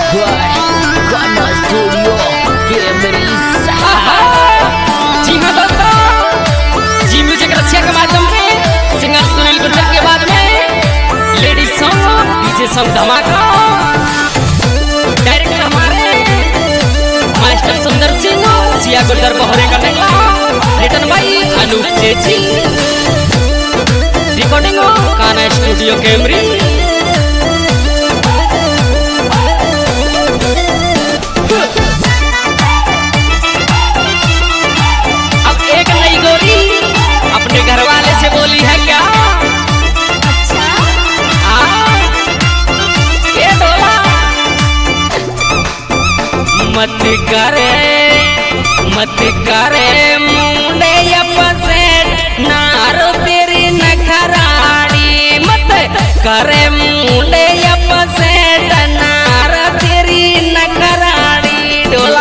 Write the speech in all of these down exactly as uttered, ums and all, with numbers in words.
गाना studio Camry. जी हाँ दोस्तों, जी म्यूजिक रसिया के माध्यम से सिंगर सुनील गुर्जर के बाद में लेडीज सॉन्ग डीजे सॉन्ग धमाका। डायरेक्टर हमारे मास्टर सुंदर सिंह सिया गुर्जर बहरे का निकला। Written by Anoop Chechi. Recording गाना स्टूडियो कैमरी। अपने घर वाले से बोली है क्या? अच्छा हाँ, ये डोला मत करे मत करे मुंडे अपसेट नारो तेरी नखराड़ी। मत करे मुंडे अपसेट नारो तेरी नखराड़ी। डोला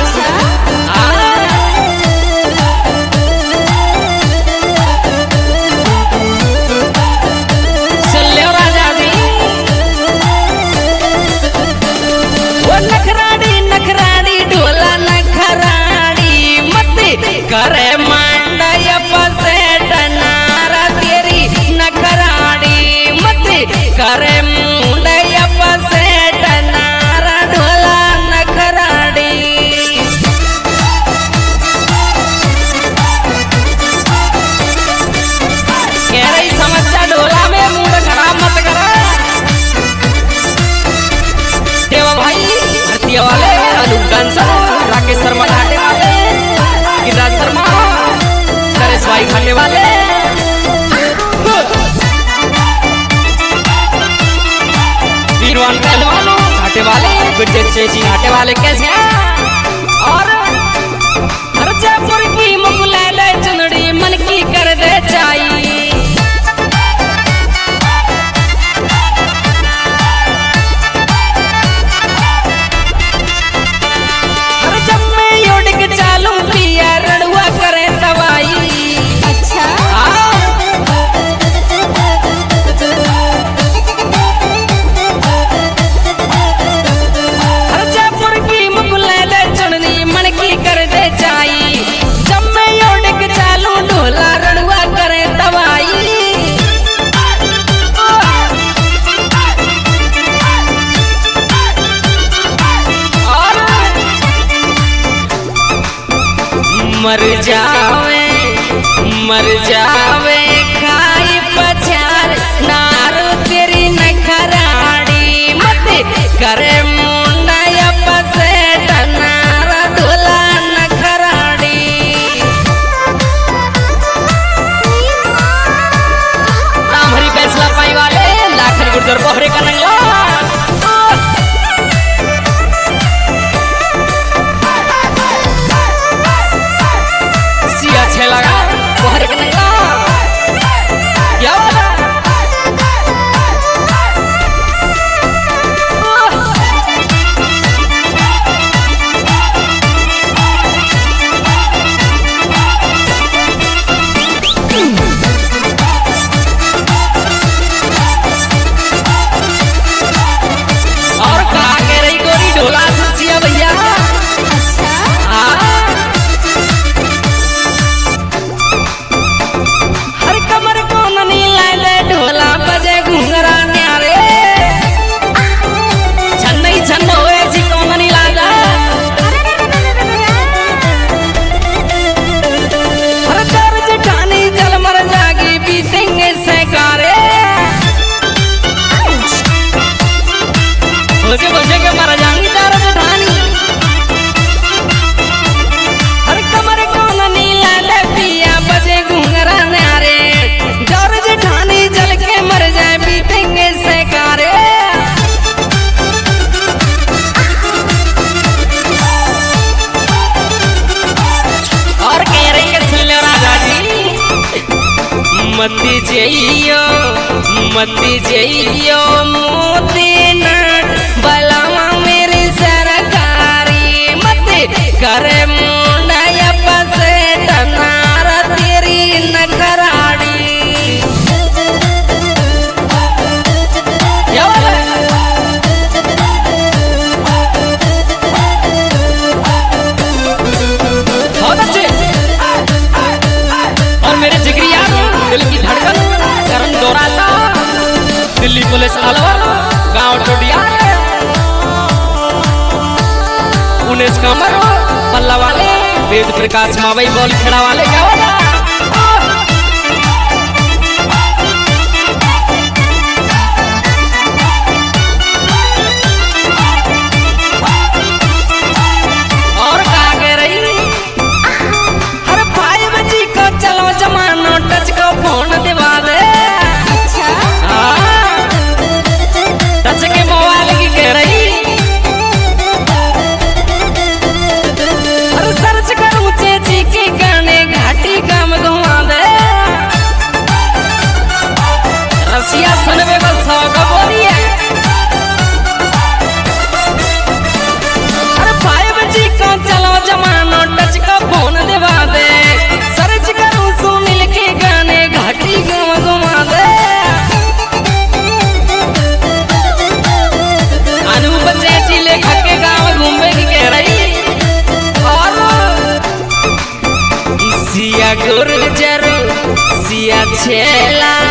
करे मांडय पसेट नारा तेरी नखराड़ी। मत करे मुंडय पसेट नारा ढोला नखराड़ी। कह रही समस्या ढोला में मूड खराब मत करा। देवा भाई भर्ती वाले अनूप डांसर राकेश शर्मा घाटे वाले गिरिराज शर्मा नरेश भाई घाटे वाले वीरवान पहलवानों घाटे वाले गुरजेश चेची घाटे वाले कैसे हैं? और हर जयपुर की मुगले ले चुनड़ी मन की कर दे चाहिए। मर जावे मर जावे खाई पछार नारो तेरी नखराड़ी। मत करे मुंडा पसेट नारा ढोला नखराड़ी। राम हरी फैसला पाई वाले लाखन गुर्जर बहरे का नंगला। मती जइयो मती जइयो मोती नट बलावा मेरी सरकारी। मत करे मुंडा पसेट नारा तेरी नखराड़ी। पुलिस अलवर गांव टोडिया उन्नीस कमर पल्ला वाले वेद प्रकाश मावई बॉल खड़ा वाले क्या वाला और का कह रही हर भाई बजी को चलो जमाना टच को फोन दिवा दे अच्छा हाँ, टच के मोबाइल की कह रही अरे सर्च करूं चेची के गाने घाटी काम घुमा दे रसिया सुनबे बस का बोलिए अरे भाई बजी को चलो जमाना टच को फोन दिवा दे सर्च करूं सुनील के गाने घाटी काम घुमा दे अनूप चेची लेखा के गाँव घूमने की कह रही और सिया गुर्जर सिया छेला